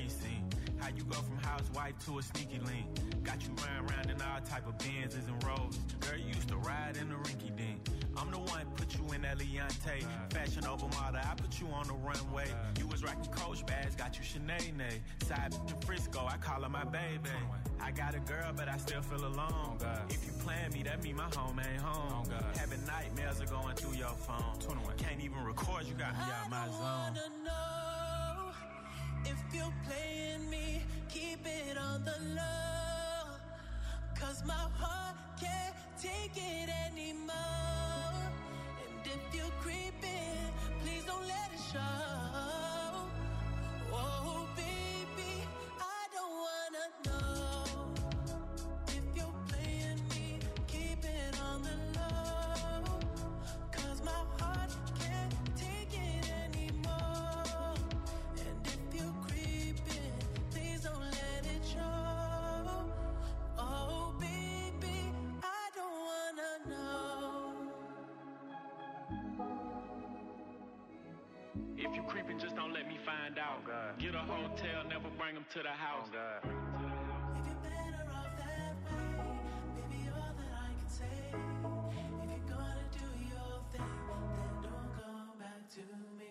precinct. How you go from housewife to a sneaky link. Got you riding around in all type of Benzes and Rolls. Girl, you used to ride in the rinky dink. I'm the one put you in that Leontay. Fashion over model, I put you on the runway. You was rocking Coach bags, got you Sinead. Side in Frisco, I call her my baby. I got a girl, but I still feel alone. If you plan me, that mean my home ain't home. Having nightmares are going through your phone. Can't even record, you got me out my zone. I wanna know if you're playing me, keep it on the low. 'Cause my heart can't take it anymore. And if you're creeping, please don't let it show. Oh, baby, I don't wanna know if you're playing me, keep it on the low. 'Cause my heart can't take it anymore. And if you're creeping, please don't let it show. Oh, baby, I don't wanna know. If you creeping, just don't let me find out. Get a hotel, never bring them to the house. If you're better off that way, baby, all that I can say. If you're gonna do your thing, then don't come back to me.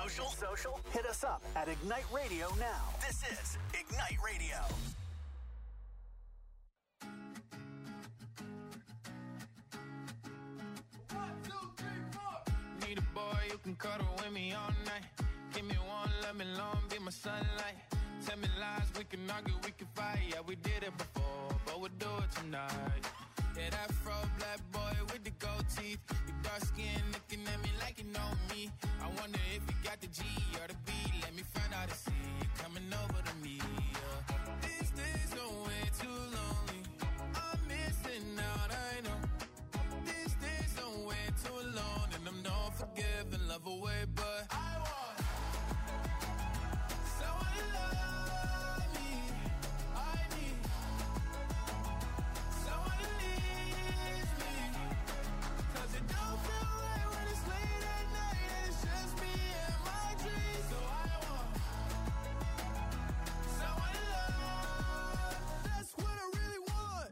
social? Hit us up at Ignite Radio now. This is Ignite Radio. Need a boy you can cuddle with me all night. Give me one, let me long, be my sunlight. Tell me lies, we can argue, we can fight. Yeah, we did it before, but we'll do it tonight. Yeah, that fro black boy with the gold teeth. Your dark skin looking at me like you know me. I wonder if you got the G or the B. Let me find out and see you coming over to me. These days are way too lonely. I'm missing out, I know. These days are way too alone, and I'm not forgiving, love away, but I want someone to love me. I need someone to leave me, 'cause it don't feel right when it's late at night and it's just me and my dreams. So I want someone to love. That's what I really want.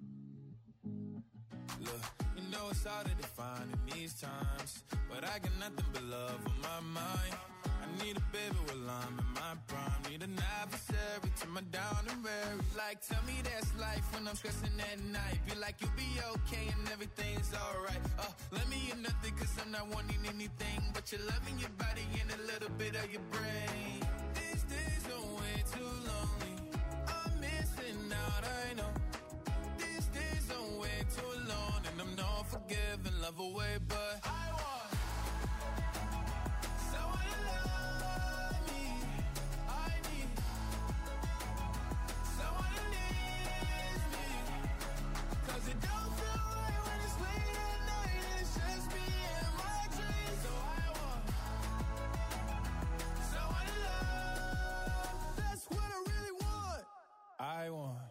Look, you know it's hard to define in these times, but I got nothing but love on my mind. I need a baby while I'm in my prime. Need an adversary to my down and weary. Like, tell me that's life when I'm stressing at night. Be like, you'll be okay and everything's alright. Let me in nothing, 'cause I'm not wanting anything but your love and your body and a little bit of your brain. These days are way too lonely. I'm missing out, I know. These days are way too alone, and I'm not forgiving, love away, but I want someone to love me. I need someone to leave me, 'cause it don't feel right when it's late at night and it's just me and my dreams. So I want someone to love. That's what I really want. I want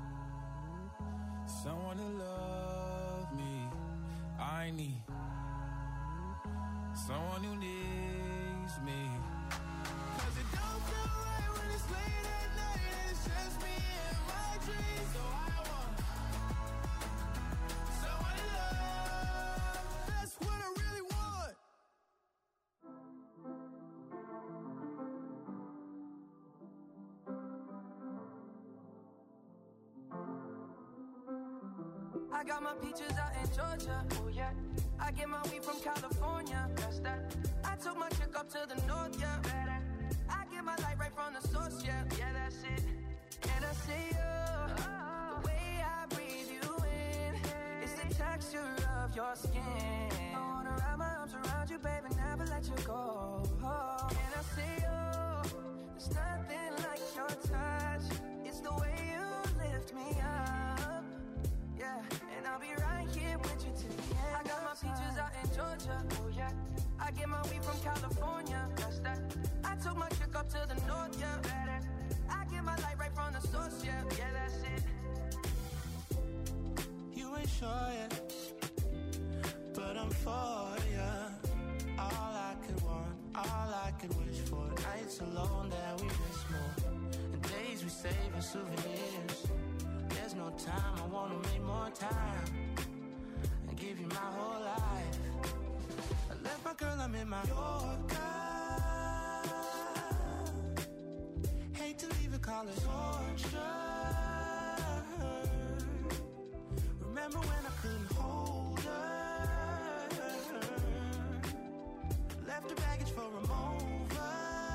someone to love me. I need someone who needs me, 'cause it don't feel right when it's late at night and it's just me and my dreams. So I want someone to love. That's what I really want. I got my peaches out in Georgia. Oh yeah. I get my weed from California. That's that. I took my chick up to the north, yeah. Better. I get my light right from the source, yeah. Yeah, that's it. And I see you. The way I breathe you in. It's the texture of your skin. I wanna wrap my arms around you, baby, never let you go. And I see you. There's nothing like your touch. It's the way you lift me up. Yeah, and I'll be right here with you till the end. I got my peaches out in Georgia. Oh yeah. I get my weed from California. That's that. I took my chick up to the north, yeah. Better. I get my light right from the source, yeah. Yeah, that's it. You ain't sure yet, but I'm for ya. All I could want, all I could wish for. Nights alone that we miss more, and days we save as souvenirs. There's no time, I wanna make more time and give you my whole life. I left my girl, I'm in my Yorker. Hate to leave it, call it torture. Remember when I couldn't hold her? Left her baggage for a mover.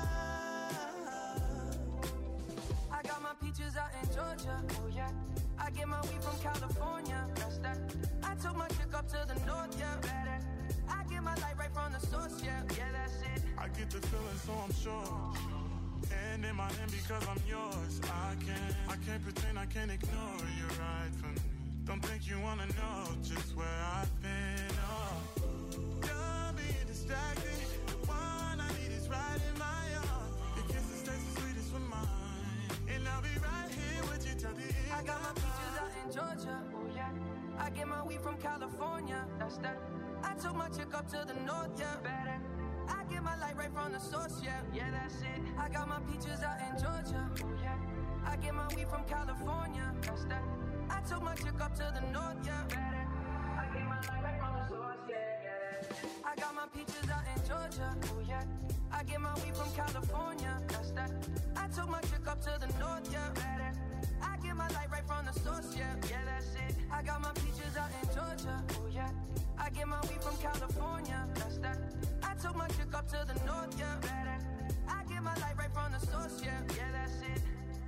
I got my peaches out in Georgia. Oh yeah. I get my weed from California. That's that. I took my chick up to the north, yeah. Better. I get my light right from the source, yeah. Yeah, that's it. I get the feeling, so I'm sure. And in my hand because I'm yours. I can't pretend, I can't ignore you right from me. Don't think you wanna know just where I've been. Oh, don't be distracted. The one I need is right in my arms. Your kisses taste the sweetest with mine, and I'll be right here with you till the end. I got my peaches out in Georgia. Oh yeah. I get my weed from California. That's that. I took my chick up to the north, yeah. Better. I get my light right from the source, yeah. Yeah, that's it. I got my peaches out in Georgia. Oh yeah. I get my weed from California. That's that. I took my chick up to the north, yeah. Better. I get my light right from the source, yeah. I got my peaches out in Georgia. Oh yeah. I I get my weed from California. That's that. I took my chick up to the north, yeah. I get my light right from the source, yeah. Yeah, that's it. I got my peaches out in Georgia, oh yeah. I get my weed from California. That's that. I took my chick up to the north, yeah. I get my light right from the source, yeah. Yeah, that's it.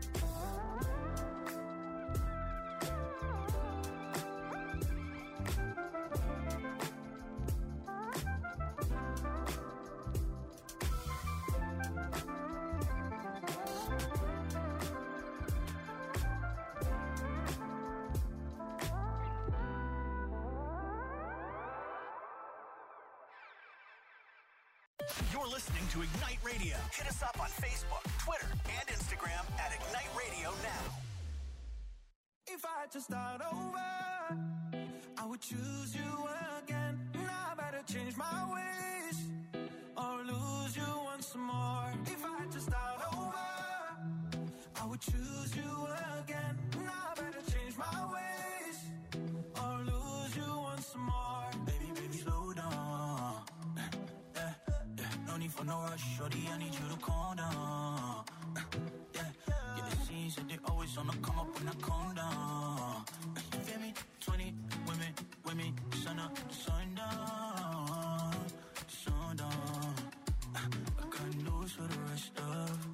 You're listening to Ignite Radio. Hit us up on Facebook, Twitter, and Instagram at Ignite Radio Now. If I had to start over, I would choose you again. Now I better change my ways or lose you once more. If I had to start over, I would choose you again. Now I better change my ways or lose you once more. Baby, slow down. No need for no rush, shorty, I need you to calm down. Yeah, the scenes that they always on the come up when I calm down. You feel me? 20 women, sun up, sundown, sundown. I got news for the rest of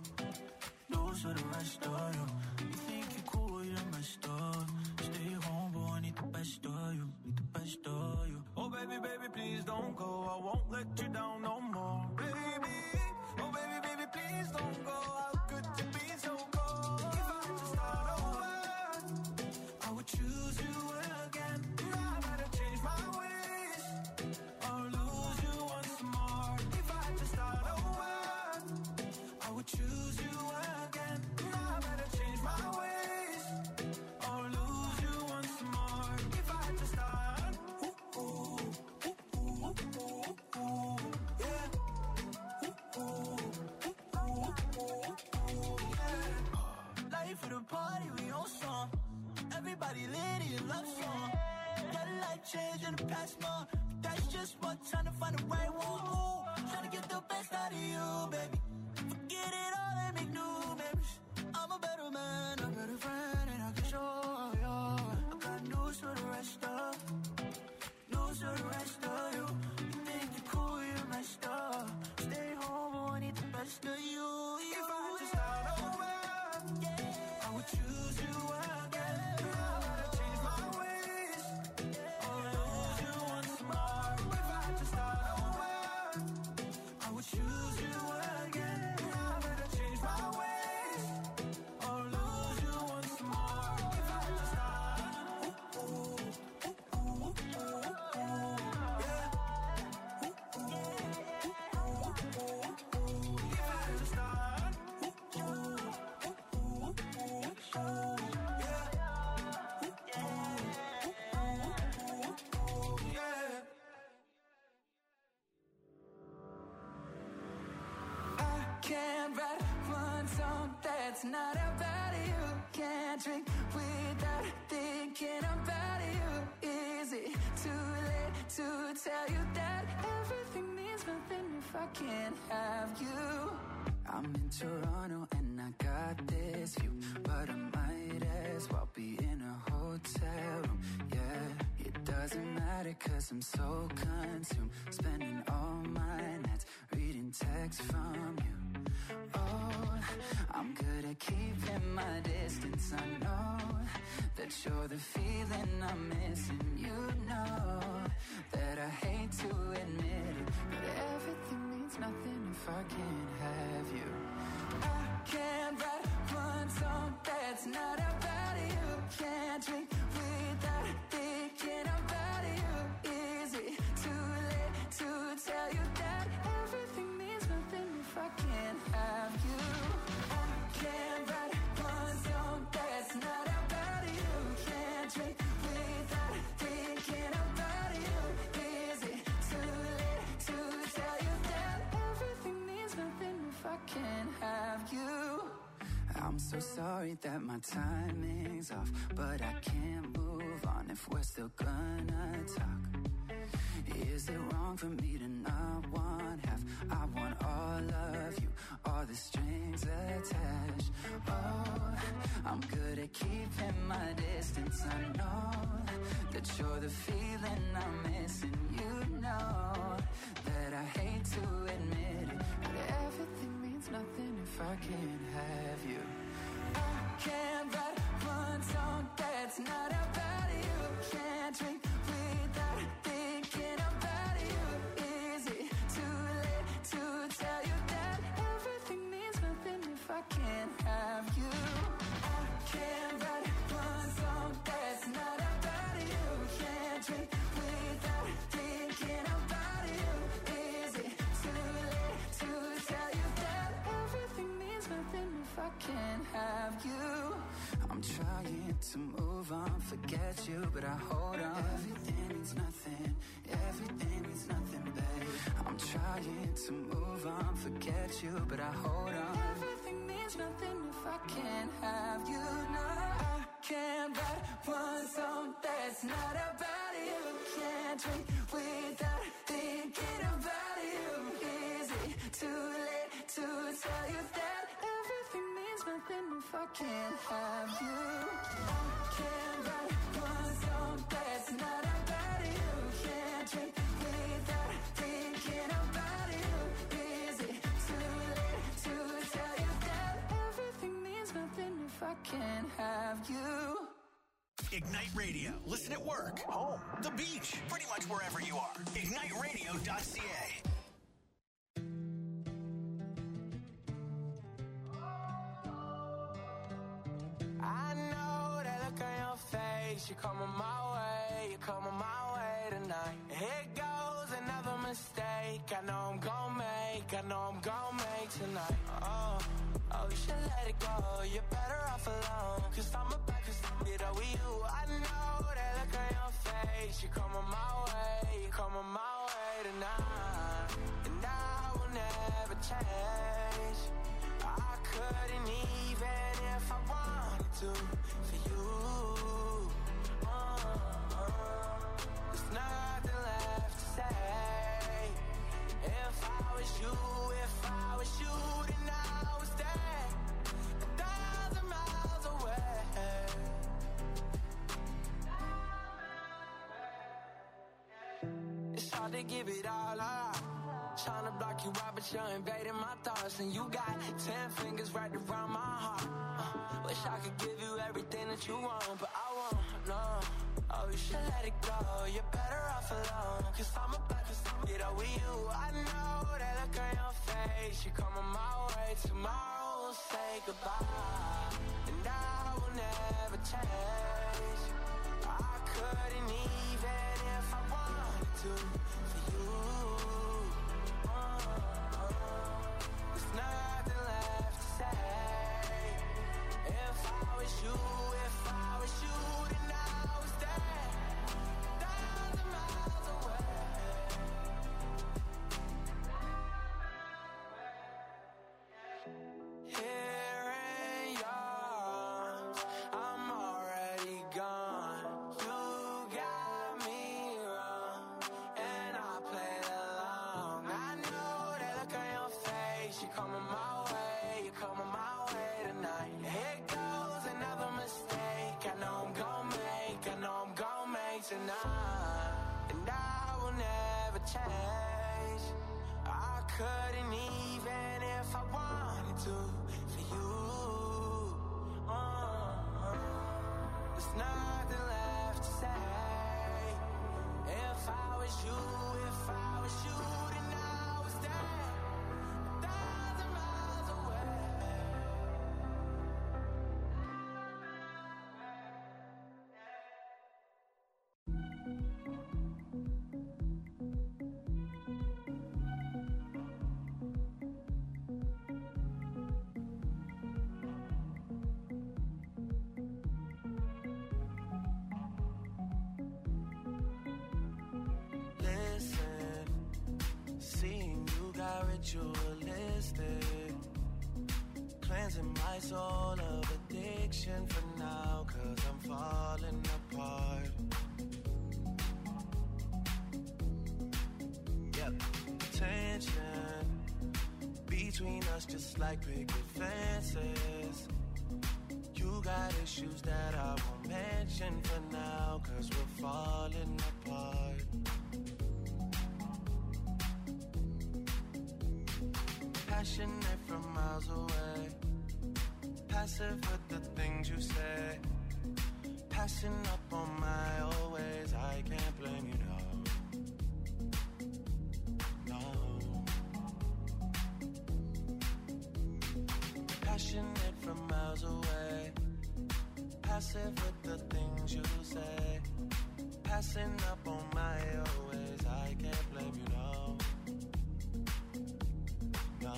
you. You think you cool, you're messed up. Stay home, boy, I need the best of you, Oh, baby, please don't go. I won't let you down no more. Baby, oh, baby, please don't go. How could you be so cold? If I had to start over, I would choose you again. Now I better change my ways or lose you once more. If I had to start over, I would choose you again. Now I better change my ways or lose you once more. If I had to start for the party, we on song. Everybody lit in love song. Got a life change in the past month. That's just what time to find the right one. Trying to get the best out of you, baby. Forget it all and make new memories. I'm a better man, a better friend, and I can show you. I got news for the rest of you. You think you're cool, you're messed up. Stay home, I need the best of you. If I had to start over, I would choose you again. Now I gotta change my ways or lose you once more. If I had to start over, I would choose you again. Now I gotta change my ways or lose you once more. If I had to start, can't write one song that's not about you. Can't drink without thinking about you. Is it too late to tell you that everything means nothing if I can't have you? I'm in Toronto and I got this view, but I might as well be in a hotel room. Yeah, it doesn't matter 'cause I'm so consumed, spending all my nights reading texts from you. Oh, I'm good at keeping my distance. I know that you're the feeling I'm missing. You know that I hate to admit it, but everything means nothing if I can't have you. I can't write one song that's not about you. Can't drink without thinking about you. Is it too late to tell you that everything means nothing if I can't have you? I can't write one song that's not about you. Can't drink without thinking about you. Is it too late to tell you that everything means nothing if I can't have you? I'm so sorry that my timing's off, but I can't move on if we're still gonna talk. Is it wrong for me to not want half? I want all of all the strings attached. Oh, I'm good at keeping my distance. I know that you're the feeling I'm missing. You know that I hate to admit it, but everything means nothing if I can't have you. I can't write one song that's not about you. Can't drink without thinking about you. Is it too late to tell you that everything means nothing if I can't have you? I can't write one song that's not about you. Can't drink without thinking about you. Is it too late to tell you that everything means nothing if I can't have you? I'm trying to move on, forget you, but I hold on. Everything means nothing, everything means nothing, babe. I'm trying to move on, forget you, but I hold on. Everything means nothing if I can't have you. No, I can't write one song that's not about you. Can't drink without thinking about you. Is it too late to tell you that everything means nothing if I can't have you? I can't write one song that's not about you. Can't drink without thinking about you. Is it too late to tell you that everything means nothing if I can't have you? Ignite Radio. Listen at work, home, the beach, pretty much wherever you are. IgniteRadio.ca. I know that look on your face. You're coming my way, you're coming my way tonight. Here goes another mistake. I know I'm gon' make, I know I'm gon' make tonight. Oh, you should let it go. You're better off alone. Cause I'm about to get up with you. I know that look on your face. You're coming my way, you're coming my way tonight. And I will never change. I couldn't even if I wanted to for you. There's nothing left to say. If I was you, then I would stay 1,000 miles away. It's hard to give it all up. Trying to block you out, but you're invading my thoughts. And you got 10 fingers right around my heart. Wish I could give you everything that you want, but I won't, no. Oh, you should let it go. You're better off alone. Cause I'm about to get up with you. I know that look on your face. You're coming my way. Tomorrow we'll say goodbye. And I will never change. I couldn't even if I wanted to for you. There's nothing left to say. If I was you, then I would stay 1,000 miles away. Here in yours, I'm already gone. You got me wrong, and I played along. I know that look on your face. You're coming my way, you're coming my way tonight. Here goes another mistake. I know I'm gon' make tonight. And I will never change. I couldn't even if I wanted to for you. There's nothing left to say. If I was you, then I would stay 1,000 miles away. Ritualistic, cleansing my soul of addiction for now, 'cause I'm falling apart. Yep, tension between us just like picket fences. You got issues that I won't mention for now, 'cause we're falling apart. Passionate from miles away, passive with the things you say, passing up on my always. I can't blame you, no. Passionate from miles away, passive with the things you say, passing up on my always. I can't blame you, no. No.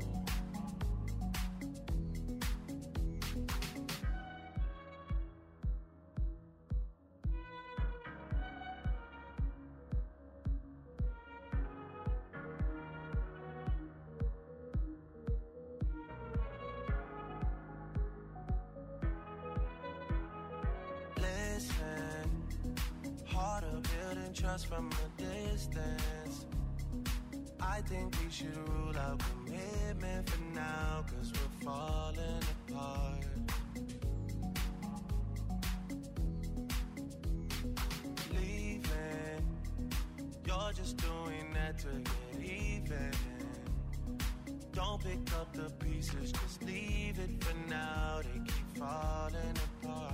Trust from a distance. I think we should rule out commitment for now, 'cause we're falling apart. Leaving, you're just doing that to get even. Don't pick up the pieces, just leave it for now. They keep falling apart.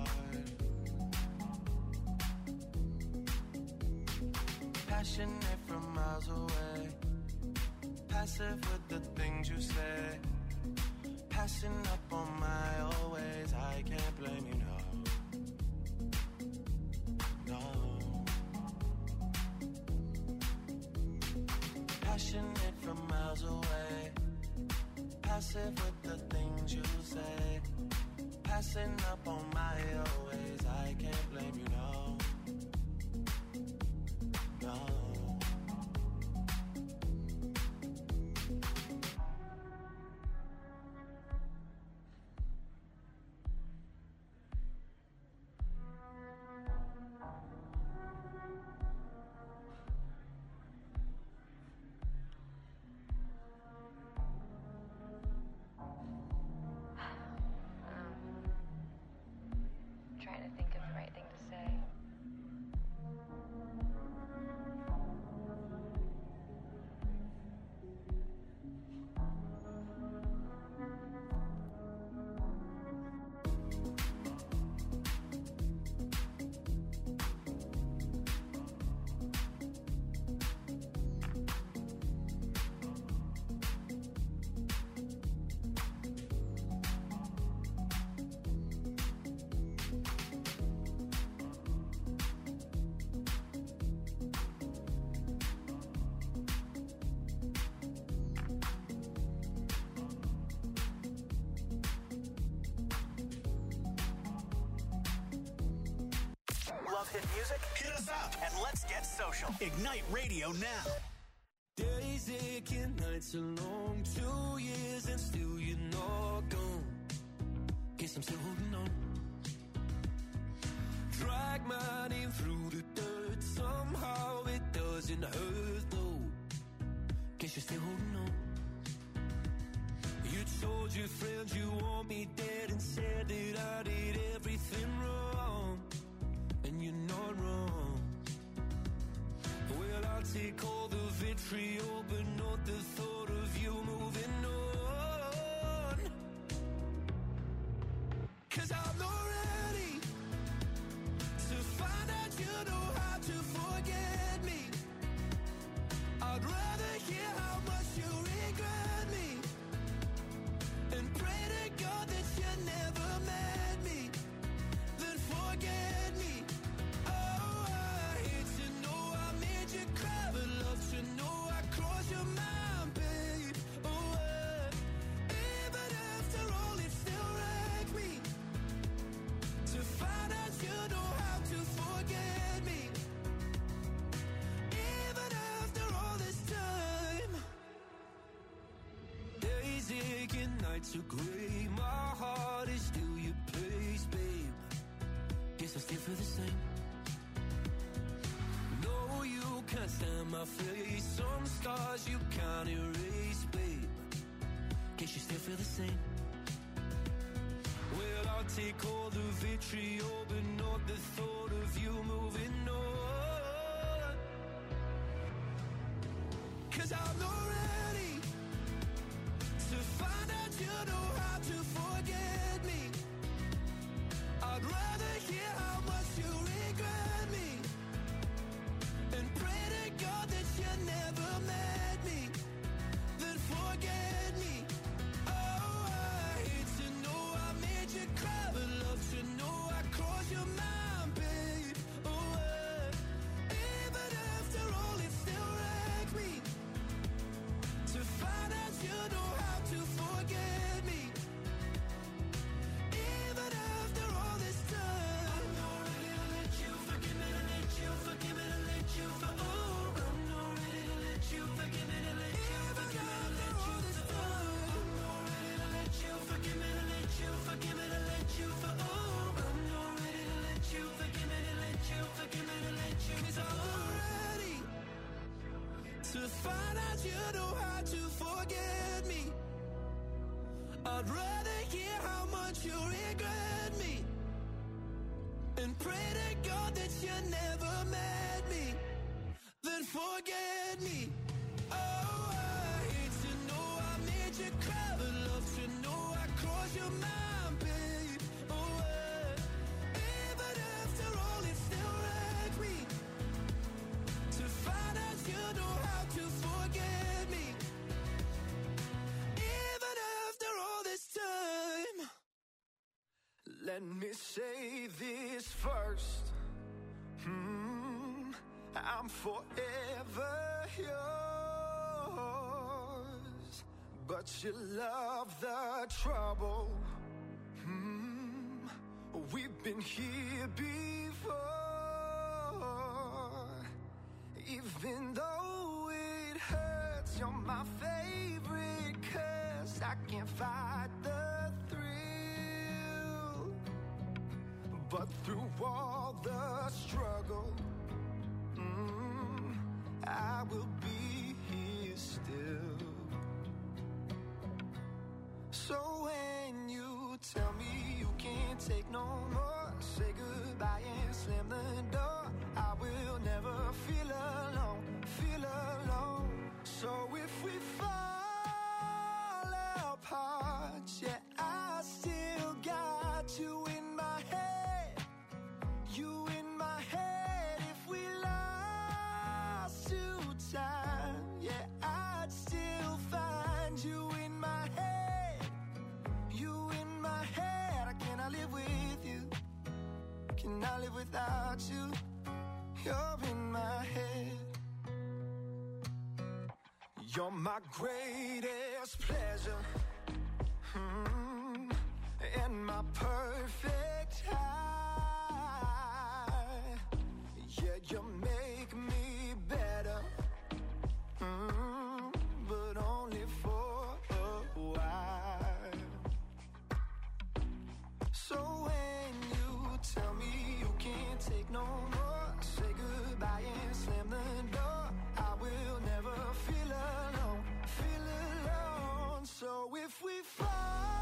Passionate from miles away, passive with the things you say, passing up on my always. I can't blame you, no. No. Passionate from miles away, passive with the things you say, passing up on my always. I can't blame you, no. No. Trying to think of the right thing to say. Love hit music? Hit us up and let's get social. Ignite Radio now. Days aching, nights are long, 2 years and still you're not gone. Guess I'm still holding on. Drag my name through the dirt, somehow it doesn't hurt though. Guess you're still holding on. You told your friends you want me dead and said that I did everything wrong. And you're not wrong. Well, I'll take all the vitriol, but not the thought of you moving on. 'Cause I'm not ready to find out you know how to forget me. I'd rather hear how much you regret me and pray to God that you never met me, then forget me. Nights are grey, my heart is still your place, babe. Guess I still feel the same. No, you can't stand my face. Some scars you can't erase, babe. guess you still feel the same. Well, I'll take all the vitriol, but not the thought of you moving on. 'Cause I'm not ready to find out you know how to forget me. I'd rather hear how much you regret me and pray to God that you never met me, then forget me. Oh, I hate to know I made you cry, but love to know I crossed your mind, babe. Oh, even after all, it still wrecks me to find out you know how to forget me. Even after all this time, I'm not ready to let you forgive me, to let you forgive me, to let you for. Oh, I'm not ready to let you forgive me, to let you forgive me, to let you for. I'm not ready to let you forgive me, to let you forgive me, to let you for. Oh, I'm not ready to let you forgive me, to let you forgive me, to let you. 'Cause I'm not ready to find out you know how to forget me. I'd rather hear how much you regret me and pray to God that you never met me, then forget me. Oh, I hate to know I made you cry, but love to know I crossed your mind, babe. Oh, even after all, it still wrecks me to find out you know how to forget me. Even after all this time. Let me say this first. I'm forever yours, but you love the trouble. We've been here before. Even though it hurts, you're my favorite curse. I can't fight the thrill, but through all the struggle, I will be here still. So when you tell me you can't take no more, say goodbye and slam the door. I will never feel alone, feel alone. So if we fall apart, yeah, I still got you in my head, you in my head. If we lost to time, yeah, I'd still find you in my head, you in my head. I cannot live with you, cannot live without you. You're in my head. You're my greatest pleasure, and my perfect high. Yeah, you make me better, but only for a while. So when you tell me you can't take no more, say goodbye and slam the door. I will never feel alone, feel alone. So if we fall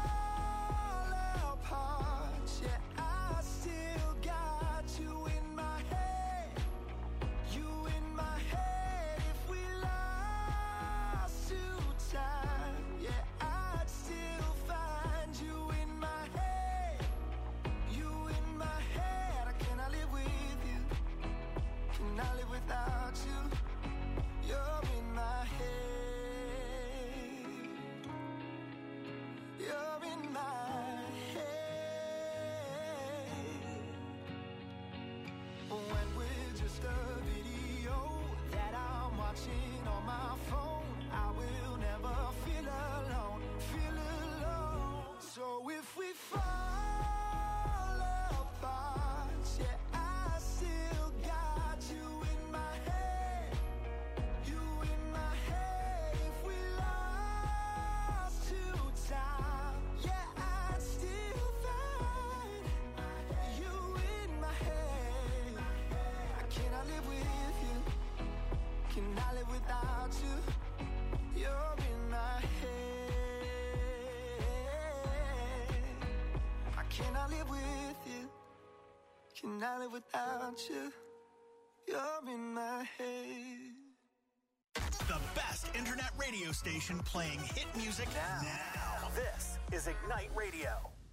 can I live without you? You're in my head. The best internet radio station playing hit music now. This is Ignite Radio.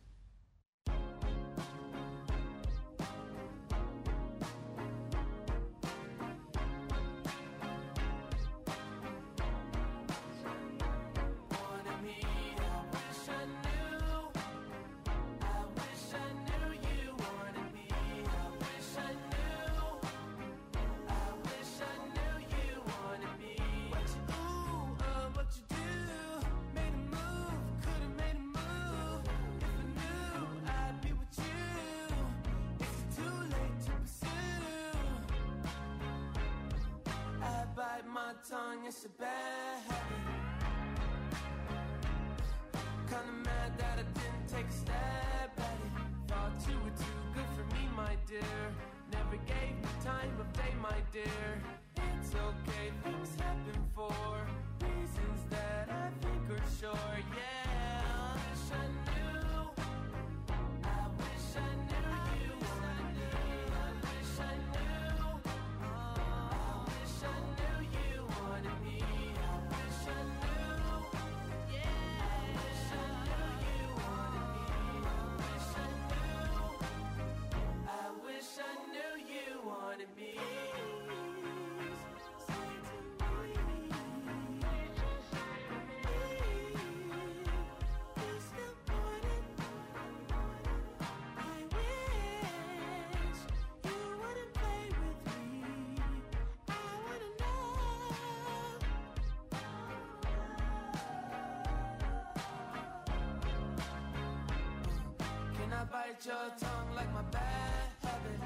Tongue, it's a bad habit. Kinda mad that I didn't take a stab at it. Thought you were too good for me, my dear. Never gave me time of day, my dear. It's okay, things happen for reasons that I think are sure, yeah. I wish I knew. I wish I knew you wanted me. I wish I knew. I wish I knew you wanted me. I wish I knew. Yeah. I wish I knew you wanted me. I wish I knew. I wish I knew you wanted me. Bite your tongue like my bad habit.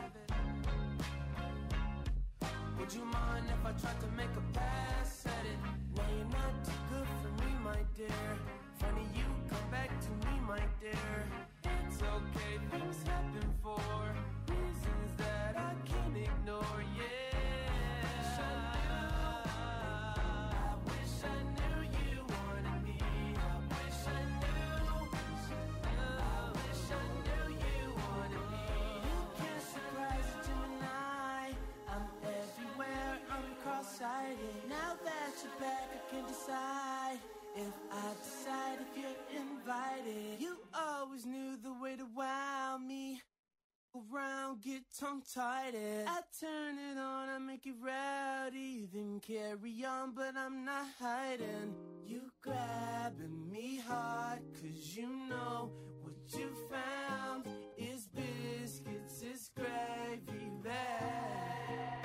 Would you mind if I tried to make a pass at it? No, you're not too good for me, my dear. Funny you come back to me, my dear. It's okay, things happen for reasons that I can't ignore, yeah. I wish I knew you wanted me. I wish I knew. I wish I knew you wanted me. You can't surprise a Gemini. I'm everywhere, I'm cross-sighted. Now that you're back, I can decide if I decide if you're invited. You always knew the way to wow me. Around, get tongue-tied. I turn it on, I make it rowdy. Then carry on, but I'm not hiding. You grabbing me hard, 'cause you know what you found is biscuits, is gravy bag.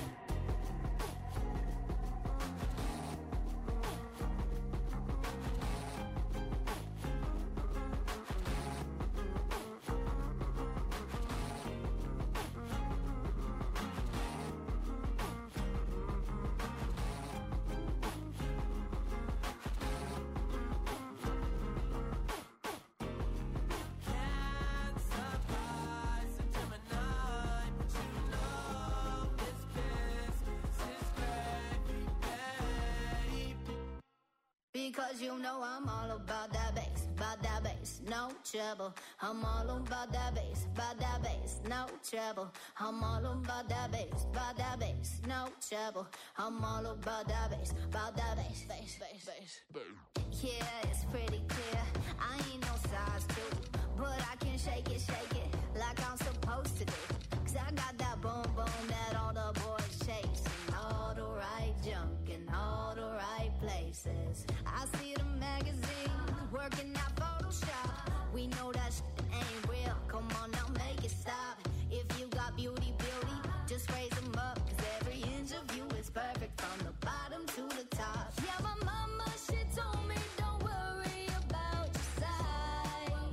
Because you know I'm all about that bass, no trouble. I'm all about that bass, no trouble. I'm all about that bass, no trouble. I'm all about that bass, bass. Yeah, it's pretty clear. I ain't no size 2, but I can shake it like I'm supposed to do. 'Cause I got that boom boom that all the boys chase, and all the right junk in all the right places. I see the magazines working out Photoshop. We know that shit ain't real. Come on now, make it stop. If you got beauty, just raise them up. 'Cause every inch of you is perfect from the bottom to the top. Yeah, my mama, she told me don't worry about your size.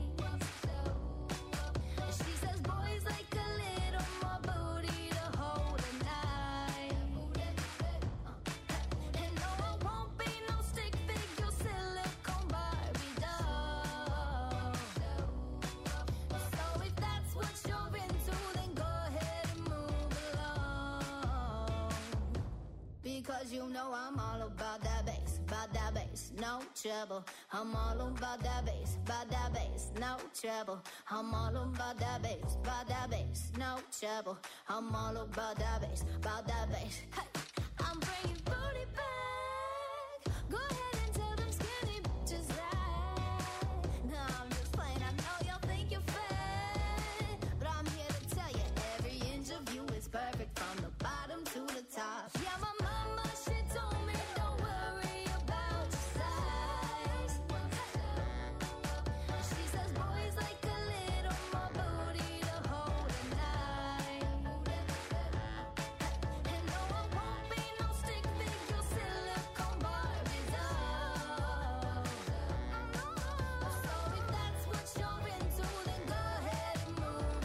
She says boys like a little more booty to hold at night. And no, I won't be no stick figure silicone Barbie doll. So if that's what you're into, then go ahead and move along. Because you know I'm all about that bass, no trouble. I'm all about that bass, no trouble. I'm all about that bass, no trouble. I'm all about that bass, Hey, I'm bringing booty back. Go ahead and tell them skinny bitches that. No, I'm just playing. I know y'all think you're fat, but I'm here to tell you every inch of you is perfect from the bottom to the top. Yeah, my mama, she told me don't worry about your size. She says boys like a little more booty to hold at night. And no, I won't be no stick figure silicone Barbie doll. So if that's what you're into, then go ahead and move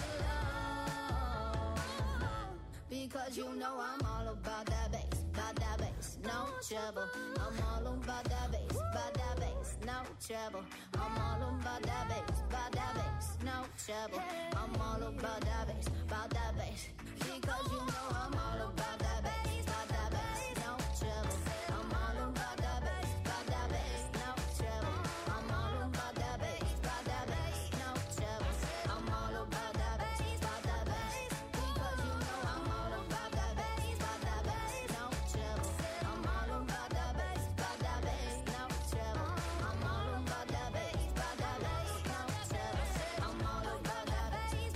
along. Because you know I'm all about that bass, no trouble. I'm all about that bass, no trouble. I'm all about that bass, no trouble. I'm all about that bass, because you know I'm all about that bass, no trouble. I'm all about that bass, no trouble. I'm all about that bass, no trouble. I'm all about that bass, because you know I'm all about that bass, no trouble. I'm all about that bass, no trouble. I'm all about that bass, no trouble. I'm all about that bass,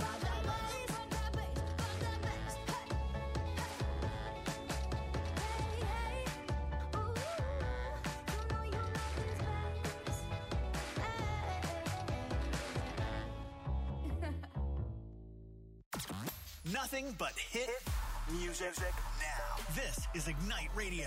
Nothing but hit music now. This is Ignite Radio.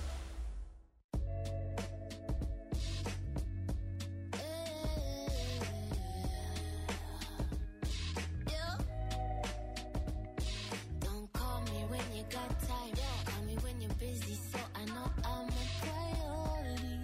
Don't call me when you got time. Call me when you're busy, so I know I'm a priority.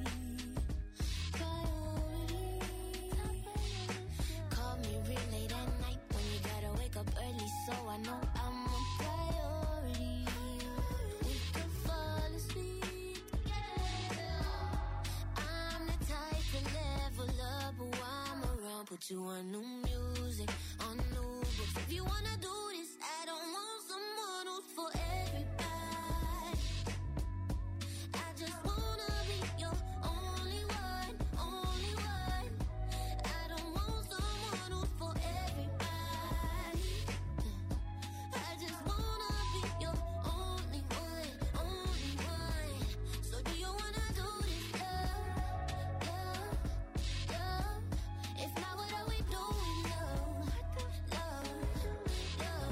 Call me real late at night when you gotta wake up early, so I know I'm a priority. We can fall asleep together. I'm the type to level up, but while I'm around, put you on new music, on new books. If you wanna do this, I don't want someone who's for everybody. I just wanna be your only one, only one. I don't want someone who's for everybody. I just wanna be your only one, only one. So do you wanna do this, love? If not, what are we doing, love?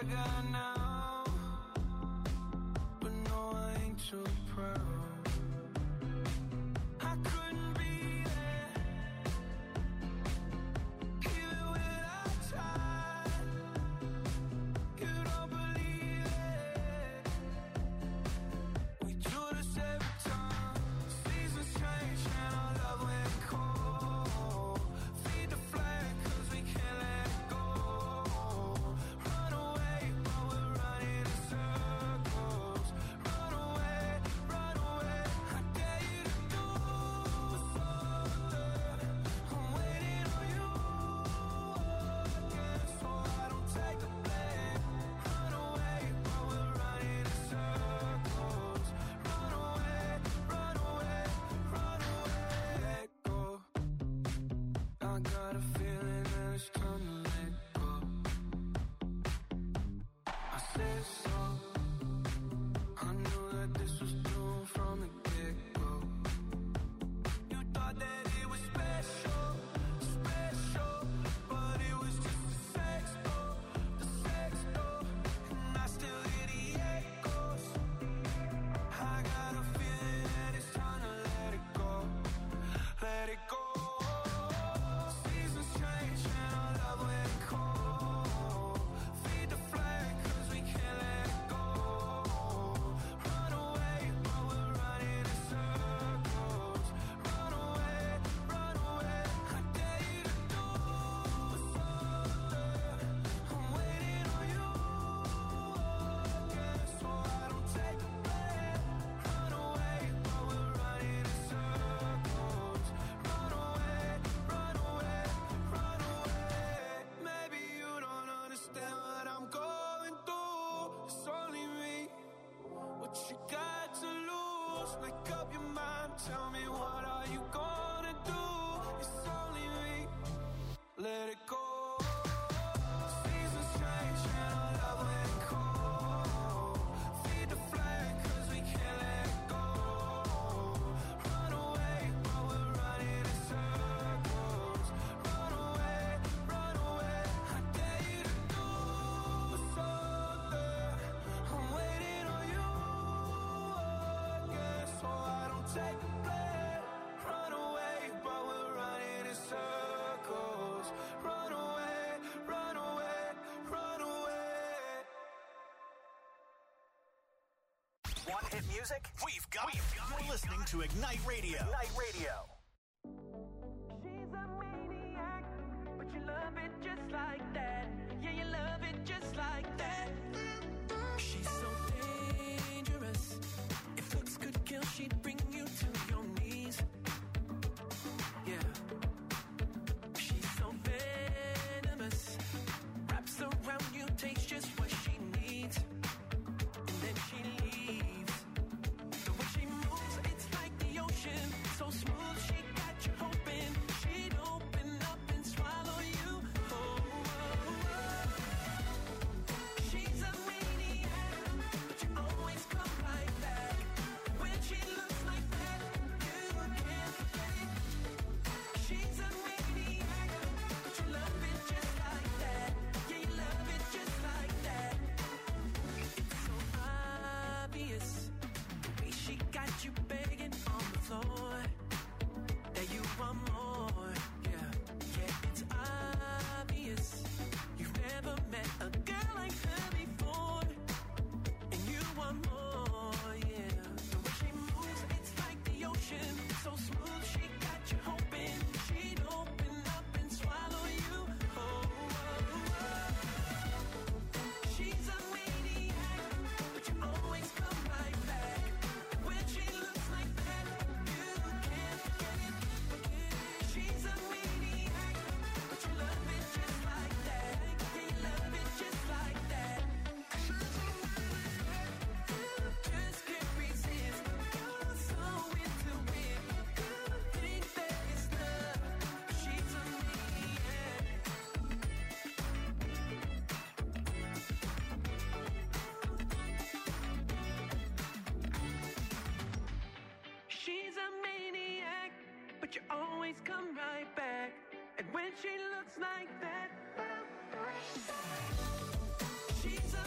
got now, but no, I ain't too proud. I couldn't be there, even when I tried. You don't believe it. We do this every time. Seasons change and our love went cold. Feed the flame 'cause we can't let go. Run away, but we're running in circles. Run away, run away. I dare you to do something. I'm waiting on you again, so I don't take the blame. Run away, but we're running in circles. Run away, run away, run away. Let go. I got a feeling that it's time to let go. I said so. I knew that this was doomed from the get-go. You thought that it was special, special, but it was just the sex door, and I still hear the echoes. I got a feeling that it's time to let it go, let it go. Seasons change and our love went cold. Feed the flame 'cause we can't let go. Run away, but we're running in circles. Run away, run away. I dare you to do something. I'm waiting on you again, so I don't take the blame. Run away, but we're running in circles. Run away, run away, run away. Maybe you don't understand what I'm going through. It's only me. What you got to lose? Make up your mind. Tell me, what are you gonna do? It's only me. Let it go. Seasons change and our love went cold. Feed the flame 'cause we can't let go. Run away, but we're running in circles. Run away, run away. I dare you to do something. I'm waiting on you again, so I don't take the blame. Run away, but we're running in circles. Run away, run away, run away. Want hit music? We've got it. You're listening to Ignite Radio. Ignite Radio. She's a maniac, but you love it just like that. Yeah, you love it just like that. She's so dangerous. If looks could kill, she'd bring you to your knees. Yeah. She's so venomous. Wraps around you, takes just what she needs. And then she leaves. The way she moves, it's like the ocean. So smooth, she got you hoping she'd open up and swallow you. Oh, oh, oh. She's a maniac, but you always come right back. When she looks like that, you can't get it. She's a maniac, but you love it just like that. Yeah, you love it just like that. It's so obvious, the way she got you begging on the floor, that you want more. Yeah, yeah, it's obvious. You've never met a girl like her before, and you want more. Yeah, the way she moves, it's like the ocean. So smooth, she got you hoping she'd open up and swallow you. Oh, oh, oh. She's a maniac, but you always come right back. When she looks like that, you can't get it. She's a maniac, but you love it just like that. Yeah, you love it just like that. Just can't resist. You're so into it. Think that it's love. She's a maniac. She's a maniac, but you always come right back. And when she looks like that, she's a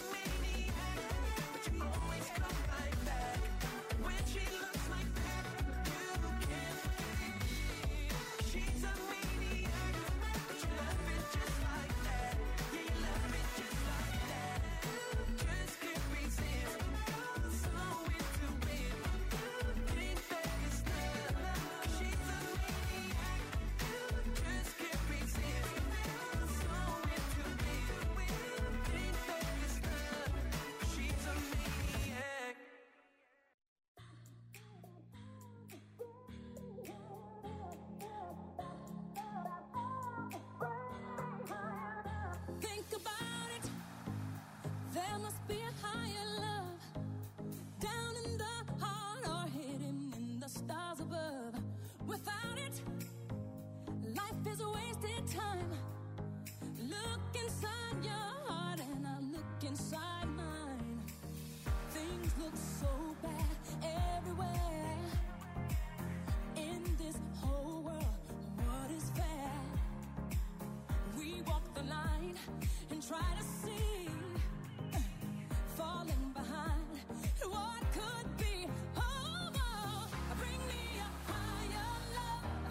try to see, falling behind what could be. Oh, bring me a higher love.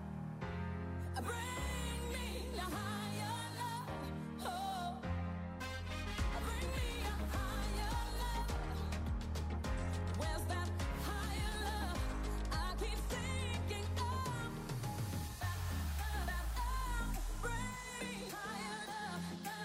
Bring me a higher love. Oh, bring me a higher love. Where's that higher love? I keep thinking of. Bring me higher love.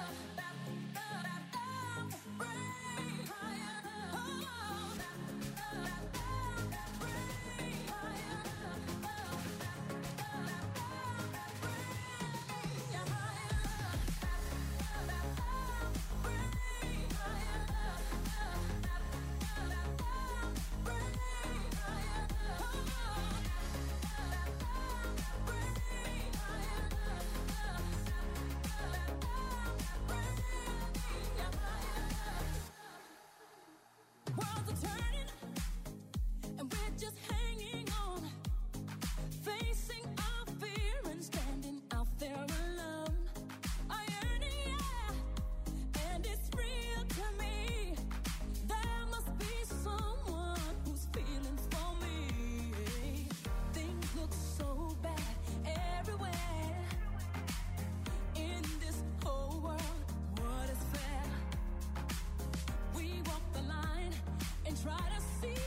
Worlds are turning, and we're just hanging on, facing our fear and standing out there alone. I yearn, yeah, and it's real to me. There must be someone who's feeling for me. Things look so bad everywhere in this whole world. What is fair? We walk the line and try to see,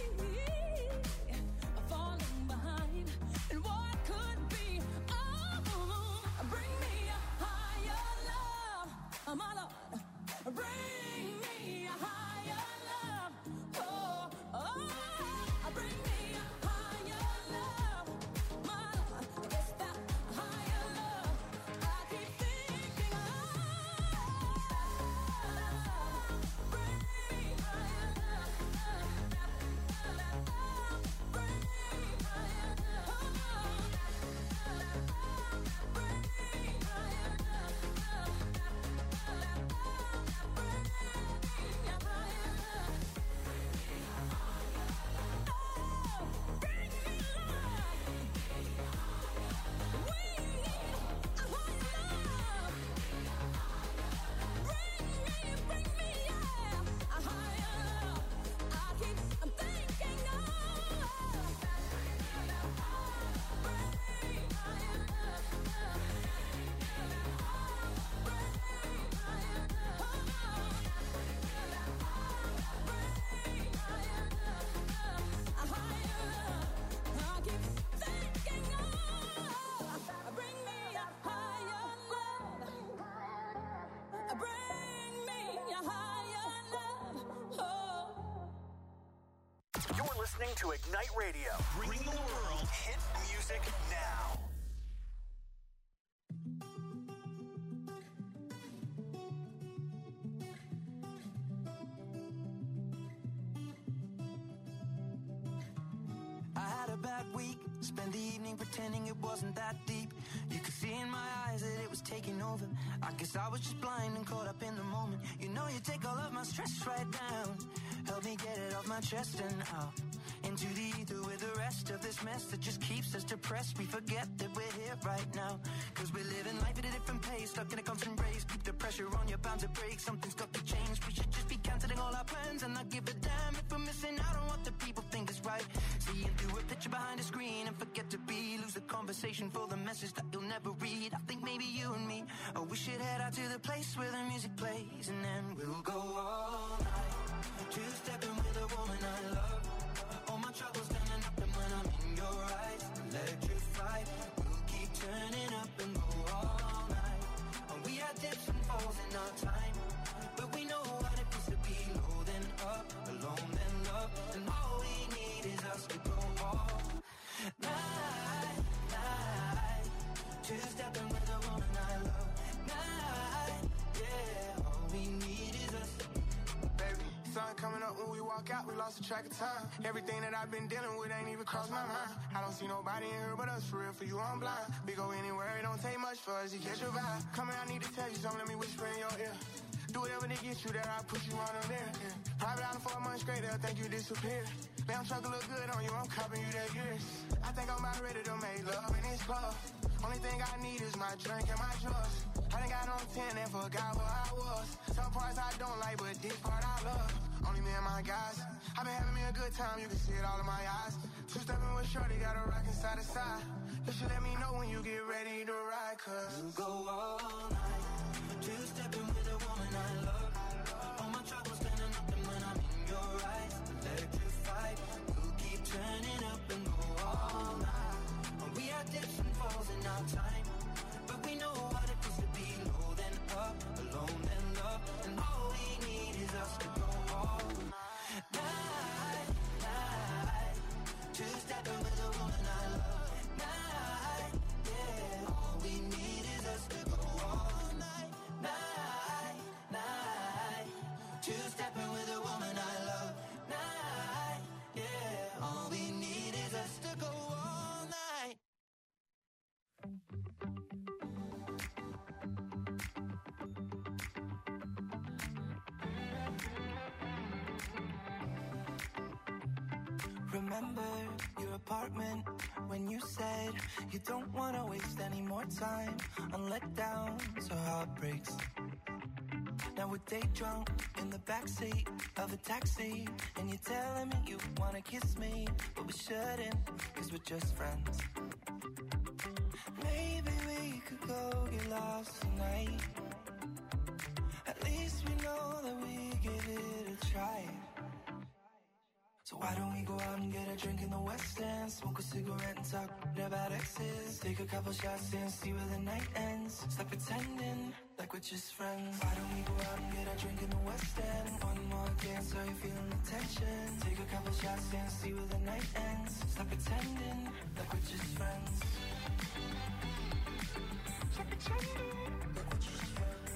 falling behind and what could be. Oh, bring me a higher love, my Lord. Bring me a higher love. Oh, bring me a higher love, my Lord. It's that higher love I keep thinking of. Bring me higher love. Bring me higher love. Bring me higher love. You're listening to Ignite Radio, bringing the world hit music now. I had a bad week, spent the evening pretending it wasn't that deep. You could see in my eyes that it was taking over. I guess I was just blind and caught up in the moment. You know you take all of my stress right down. Help me get it off my chest and out into the ether with the rest of this mess that just keeps us depressed. We forget that we're here right now, cause we're living life at a different pace, stuck in a constant race. Keep the pressure on, you're bound to break. Something's got to change. We should just be cancelling all our plans and not give a damn if we're missing out on what the people think is right. Seeing through a picture behind a screen and forget to be, lose the conversation for the message that you'll never read. I think maybe you and me, oh, we should head out to the place where the music plays, and then we'll go all night, two-stepping with a woman I love. All my troubles standing up, and when I'm in your eyes, electrified. We'll keep turning up and go all night. And we had dips and falls in our time, but we know what it feels to be low then up, alone then love. And all we need is us to go all night, night. Two-stepping with a woman I love. Night, yeah. All we need is us. Baby, sun coming up when we walk out, we lost track of time. Everything that I've been dealing with ain't even crossed my mind. I don't see nobody in here but us, for real, for you I'm blind. We go anywhere, it don't take much for us to catch your vibe. Come here, I need to tell you something, let me whisper in your ear. Do whatever to get you there, I'll put you on there. Yeah. Private island for a month straight, they'll think you disappeared. Damn truck look good on you, I'm copping you that years. I think I'm about ready to make love in this club. Only thing I need is my drink and my drugs. I done got on 10 and forgot who I was. Some parts I don't like, but this part I love. Only me and my guys. I been having me a good time, you can see it all in my eyes. Two-stepping with shorty, got a rockin' side to side. You should let me know when you get ready to ride, cause you go all night. Two-stepping with a woman I love. All my troubles standing up, and when I'm in your eyes, electrified. We'll keep turning up and go all night. We had dips and falls in our time, but we know what it is to be low then up, alone then love, and all we need is us to go all night, night. Two-stepping with a woman I love. Night, yeah. All we need is us to go all night, night, night. Two-stepping with a woman I love. Night, yeah. All we need is us to go all night. Remember your apartment when you said you don't want to waste any more time on letdowns or heartbreaks. Now we're day drunk in the backseat of a taxi, and you're telling me you want to kiss me, but we shouldn't, cause we're just friends. Maybe we could go get lost tonight. At least we know that we give it a try. So why don't we go out and get a drink in the West End, smoke a cigarette and talk about exes, take a couple shots and see where the night ends. Stop pretending like we're just friends. Why don't we go out and get a drink in the West End? One more dance, are you feeling the tension? Take a couple shots and see where the night ends. Stop pretending like we're just friends. Stop pretending like we're just friends.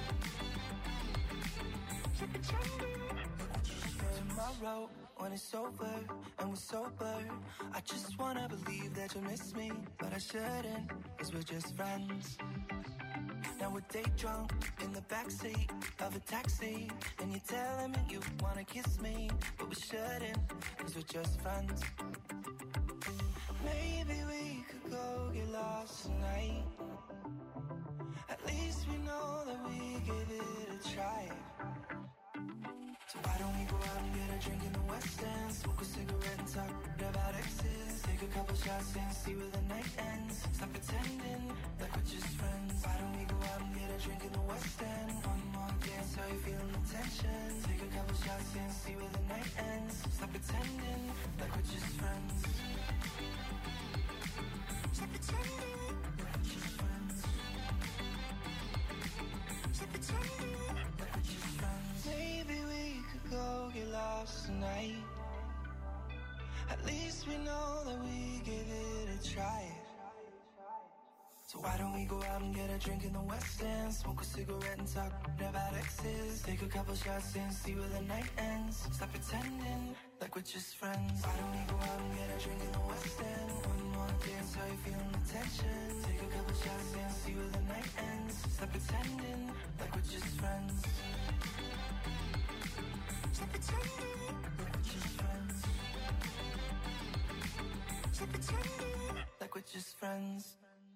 Stop pretending like we're just friends. Tomorrow, when it's over and we're sober, I just wanna believe that you miss me, but I shouldn't, cause we're just friends. Now we're day drunk in the backseat of a taxi, and you're telling me you wanna kiss me, but we shouldn't, cause we're just friends. Maybe we could go get lost tonight. At least we know that we give it a try. So why don't we go out and get a drink in the West End, smoke a cigarette and talk about exes, take a couple shots and see where the night ends. Stop pretending like we're just friends. Why don't we go out and get a drink in the West End? One more dance, are you feeling the tension? Take a couple shots and see where the night ends. Stop pretending like we're just friends. Stop pretending like we're just friends. Stop pretending like we're just friends. Maybe we could go get lost tonight. At least we know that we give it a try. So why don't we go out and get a drink in the West End, smoke a cigarette and talk about exes, take a couple shots and see where the night ends. Stop pretending like we're just friends. Why don't we go out and get a drink in the West End? One more dance, are you feeling the tension? Take a couple shots and see where the night ends. Stop pretending like we're just friends. Stop pretending like we're just friends. Stop pretending like we're just friends.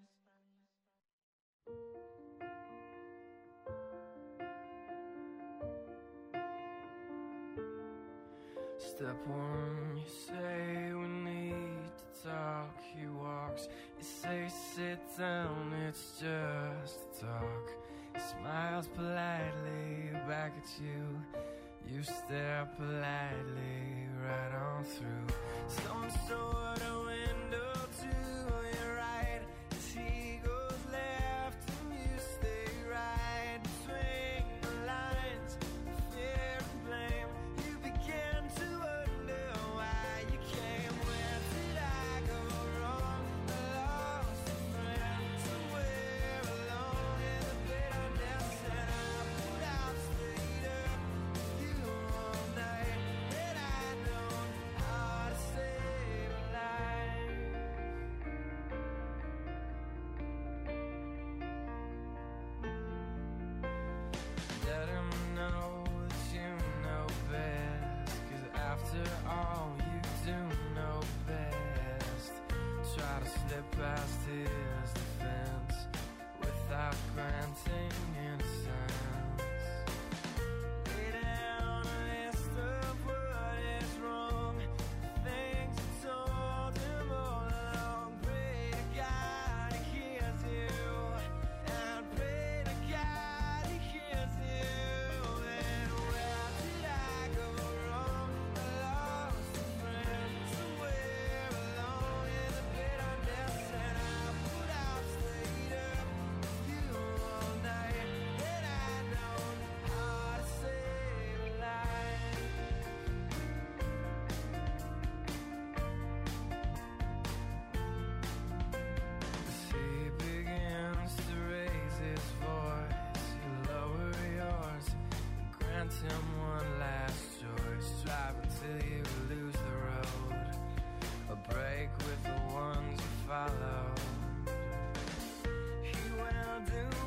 Step one, you say we need to talk. He walks, you say sit down, it's just a talk. He smiles politely back at you. You stare politely right on through some sort of window to your right. As he goes left and you stay right between the lines of fear and blame. You begin to wonder why you came. Where did I go wrong? I lost a friend somewhere alone in the bitterness, and I put out straight up you all night. And I know how to save a life. grant him one last choice. Drive until you lose the road, a break with the ones you follow. He will do